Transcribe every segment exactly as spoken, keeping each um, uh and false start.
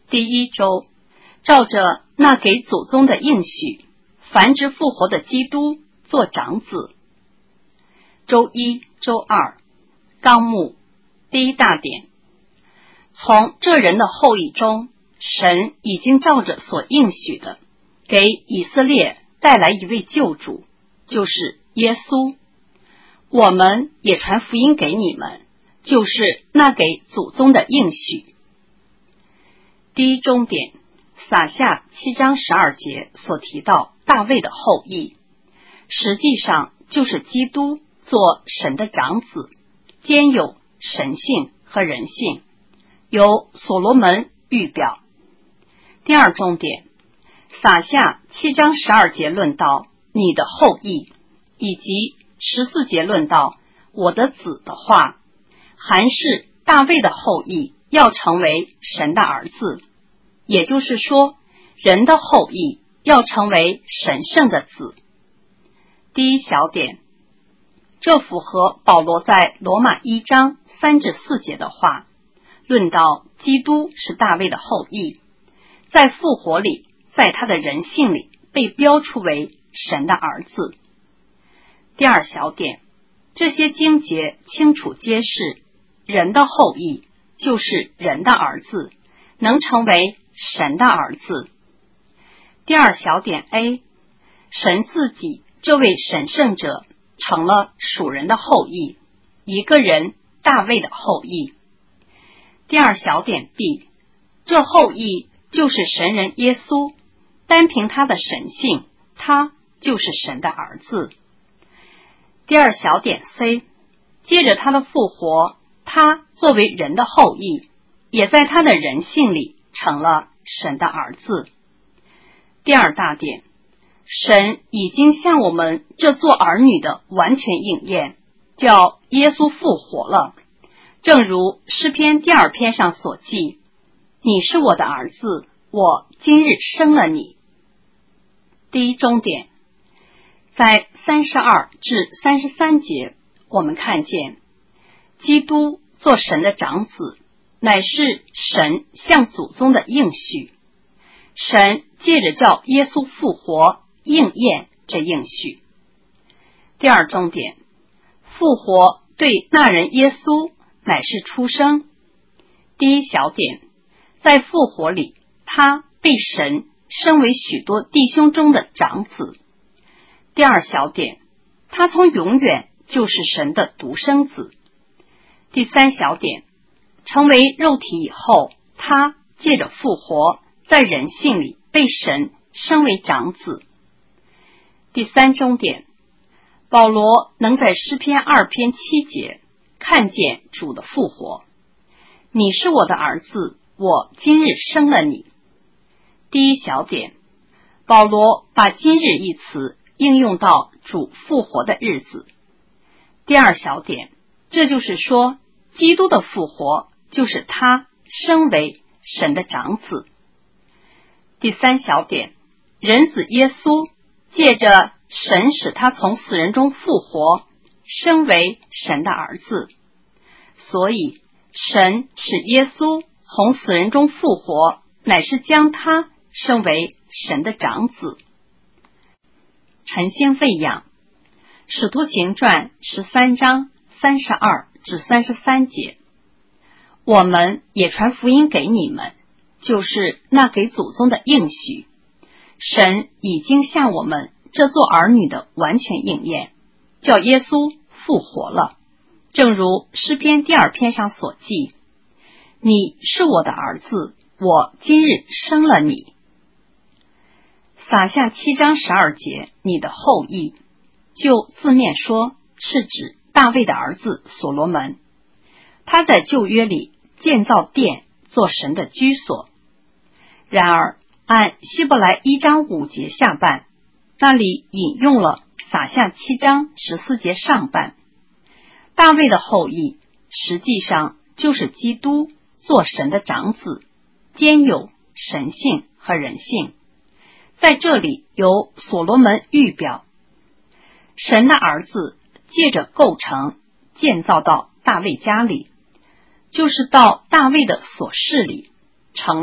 第一周，照着那给祖宗的应许，繁殖复活的基督做长子。周一、周二，纲目第一大点，从这人的后裔中，神已经照着所应许的，给以色列带来一位救主，就是耶稣。我们也传福音给你们，就是那给祖宗的应许。第一中点，撒下七章十二节所提到大卫的后裔，实际上就是基督做神的长子，兼有神性和人性，由所罗门预表。第二中点，撒下七章十二节论到你的后裔，以及十四节论到我的子的话，含是大卫的后裔要成为神的儿子，也就是说，人的后裔要成为神圣的子。第一小点，这符合保罗在罗马一章三至四节的话，论到基督是大卫的后裔，在复活里，在他的人性里被标出为神的儿子。第二小点，这些经节清楚揭示人的后裔就是人的儿子，能成为神的儿子。第二小点 A， 神自己这位神圣者成了属人的后裔，一个人大卫的后裔。第二小点 B， 这后裔就是神人耶稣，单凭他的神性，他就是神的儿子。第二小点 C， 接着他的复活，他作为人的后裔，也在他的人性里成了神的儿子。第二大点，神已经向我们这做儿女的完全应验，叫耶稣复活了，正如诗篇第二篇上所记，你是我的儿子，我今日生了你。第一中点，在三十二至三十三节，我们看见基督做神的长子，乃是神向祖宗的应许，神借着叫耶稣复活应验这应许。第二重点，复活对那人耶稣乃是出生。第一小点，在复活里，他被神升为许多弟兄中的长子。第二小点，他从永远就是神的独生子。第三小点，成为肉体以后，他借着复活，在人性里被神升为长子。第三中点，保罗能在诗篇二篇七节看见主的复活，你是我的儿子，我今日生了你。第一小点，保罗把今日一词应用到主复活的日子。第二小点，这就是说，基督的复活就是他升为神的长子。第三小点，人子耶稣借着神使他从死人中复活，升为神的儿子，所以神使耶稣从死人中复活，乃是将他升为神的长子。晨星喂养，使徒行传十三章三十二至三十三节，我们也传福音给你们，就是那给祖宗的应许，神已经向我们这做儿女的完全应验，叫耶稣复活了，正如诗篇第二篇上所记，你是我的儿子，我今日生了你。撒下七章十二节，你的后裔，就字面说是指大卫的儿子所罗门，他在旧约里建造殿，做神的居所。然而按希伯来一章五节下半，那里引用了撒下七章十四节上半，大卫的后裔实际上就是基督做神的长子，兼有神性和人性，在这里由所罗门预表，神的儿子借着构成建造到大卫家里，就是到大卫的所室里，成了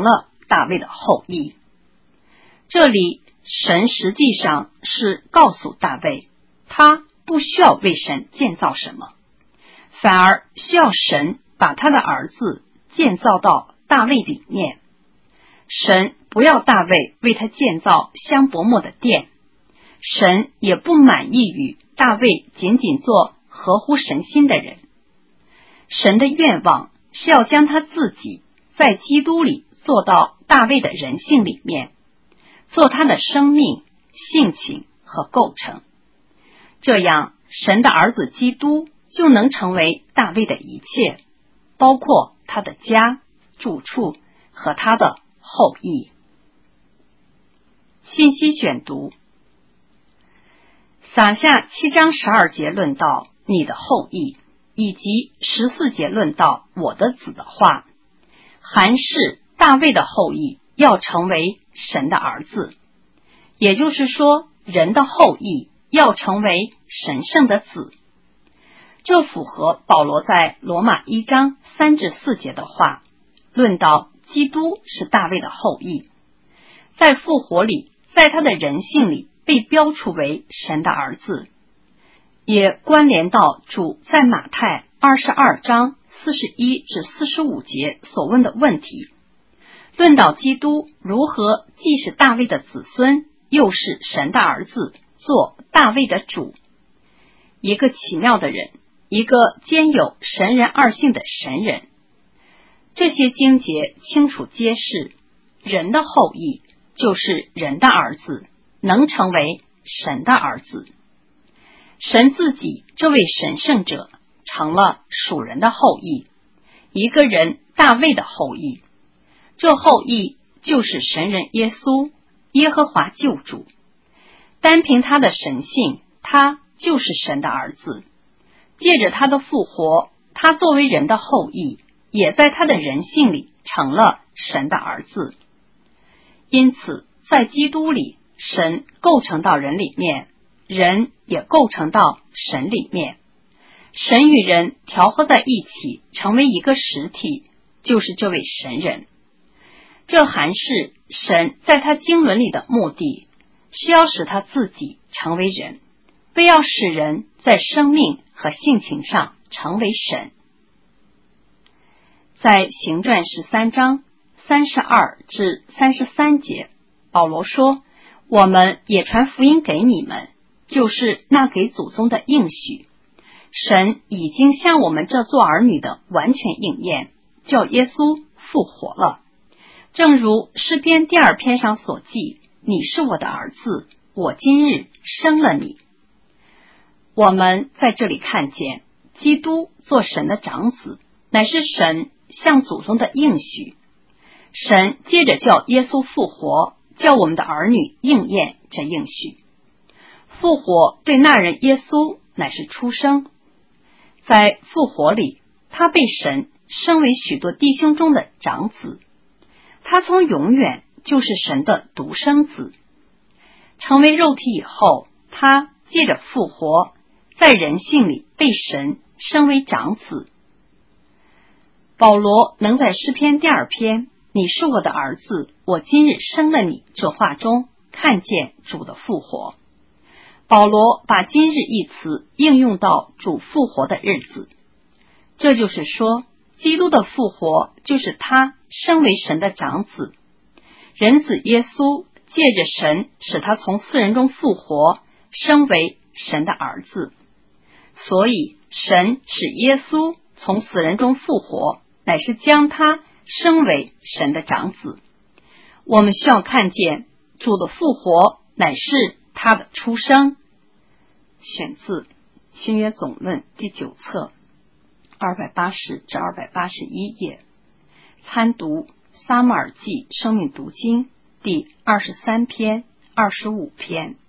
大卫的后裔。这里神实际上是告诉大卫，他不需要为神建造什么，反而需要神把他的儿子建造到大卫里面。神不要大卫为他建造香柏木的殿，神也不满意于大卫仅仅做合乎神心的人。神的愿望是要将他自己在基督里做到大卫的人性里面，做他的生命、性情和构成，这样神的儿子基督就能成为大卫的一切，包括他的家、住处和他的后裔。信息选读：撒下七章十二节论到你的后裔，以及十四节论到我的子的话，含示大卫的后裔要成为神的儿子，也就是说，人的后裔要成为神圣的子。这符合保罗在罗马一章三至四节的话，论到基督是大卫的后裔，在复活里，在他的人性里被标出为神的儿子，也关联到主在马太二十二章四十一至四十五节所问的问题，论到基督如何既是大卫的子孙，又是神的儿子，做大卫的主。一个奇妙的人，一个兼有神人二性的神人。这些经节清楚揭示，人的后裔就是人的儿子，能成为神的儿子。神自己这位神圣者成了属人的后裔，一个人大卫的后裔，这后裔就是神人耶稣，耶和华救主。单凭他的神性，他就是神的儿子。借着他的复活，他作为人的后裔，也在他的人性里成了神的儿子。因此在基督里，神构成到人里面，人也构成到神里面，神与人调和在一起，成为一个实体，就是这位神人。这含示神在他经纶里的目的，是要使他自己成为人，为要使人在生命和性情上成为神。在行传十三章三十二至三十三节，保罗说，我们也传福音给你们，就是那给祖宗的应许，神已经向我们这做儿女的完全应验，叫耶稣复活了。正如诗篇第二篇上所记，你是我的儿子，我今日生了你。我们在这里看见基督做神的长子，乃是神向祖宗的应许。神接着叫耶稣复活，叫我们的儿女应验这应许。复活对那人耶稣乃是出生，在复活里，他被神升为许多弟兄中的长子，他从永远就是神的独生子。成为肉体以后，他借着复活，在人性里被神升为长子。保罗能在诗篇第二篇你是我的儿子，我今日生了你这话中看见主的复活。保罗把今日一词应用到主复活的日子，这就是说，基督的复活就是他升为神的长子，人子耶稣借着神使他从死人中复活，升为神的儿子。所以神使耶稣从死人中复活，乃是将他升为神的长子。我们需要看见主的复活乃是他的出生。选自新约总论第九册二百八十至二百八十一页，参读撒母耳记生命读经第二十三篇、二十五篇。